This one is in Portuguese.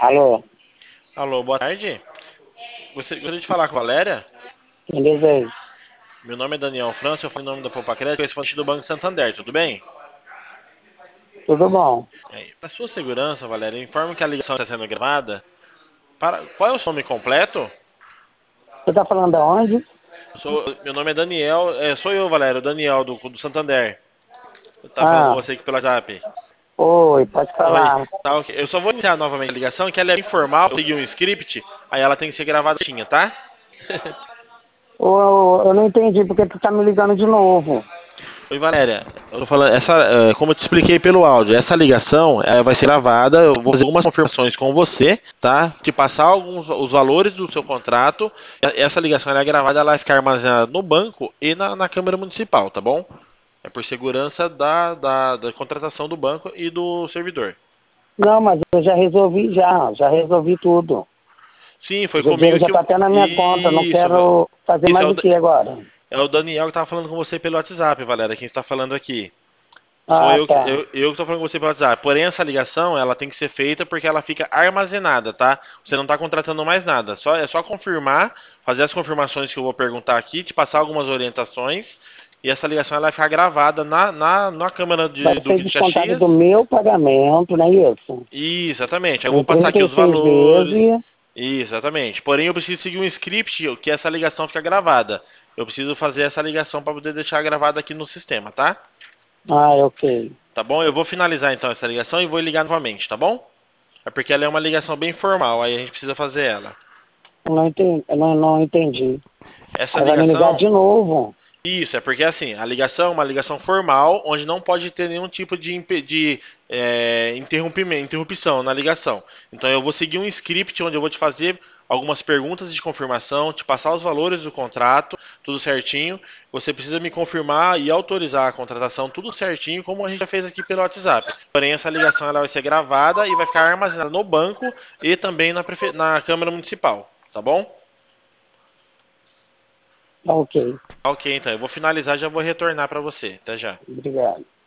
Alô, Alô, boa tarde. Você gostaria de falar com a Valéria? beleza aí? Meu nome é Daniel França, eu falo em nome da Poupa Crédito, eu sou do Banco Santander, tudo bem? Tudo bom? Para sua segurança, Valéria, informe que a ligação está sendo gravada. Qual é o seu nome completo? Você tá falando aonde? Meu nome é Daniel, sou eu, Valéria, o Daniel do Santander. Eu tava falando com Ah, você aqui pelo WhatsApp. oi, pode Oi, falar. tá ok. Eu só vou iniciar novamente a ligação, que ela é informal, eu segui um script, aí ela tem que ser gravada, tá? Ô, eu não entendi porque tu tá me ligando de novo. Oi, Valéria. Eu tô falando, como eu te expliquei pelo áudio, essa ligação vai ser gravada. Eu vou fazer algumas confirmações com você, tá? Te passar alguns os valores do seu contrato. Essa ligação ela é gravada, ela vai ficar armazenada no banco e na Câmara Municipal, tá bom? É por segurança da contratação do banco e do servidor. Não, mas eu já resolvi tudo. Sim, foi O dinheiro comigo já que tá eu. até na minha conta, não Isso, quero fazer isso mais o que agora? é o Daniel que tava falando com você pelo WhatsApp, Valéria. Quem está falando aqui? Sou Ah, eu, tá. eu que tô falando com você pelo WhatsApp. Porém, essa ligação, ela tem que ser feita porque ela fica armazenada, tá? Você não tá contratando mais nada. É só confirmar, fazer as confirmações que eu vou perguntar aqui, te passar algumas orientações. E essa ligação ela vai ficar gravada na Câmara Vai de ser Duque de descontado do Caxias. meu pagamento, não é isso? Exatamente. Aí eu Em vou passar aqui os 36 valores. vezes. Exatamente. Porém, eu preciso seguir um script que essa ligação fica gravada. Eu preciso fazer essa ligação para poder deixar gravada aqui no sistema, tá? Ah, ok. Tá bom? Eu vou finalizar então essa ligação e vou ligar novamente, tá bom? É porque ela é uma ligação bem formal, aí a gente precisa fazer ela. Eu não entendi. Essa Aí vai me ligar ligação, de novo. isso, é porque assim, a ligação é uma ligação formal, onde não pode ter nenhum tipo interrupção na ligação. Então eu vou seguir um script onde eu vou te fazer algumas perguntas de confirmação, te passar os valores do contrato, tudo certinho. Você precisa me confirmar e autorizar a contratação, tudo certinho, como a gente já fez aqui pelo WhatsApp. Porém, essa ligação ela vai ser gravada e vai ficar armazenada no banco e também na Câmara Municipal, tá bom? Ok, Ok, então eu vou finalizar e já vou retornar para você. Até já. obrigado.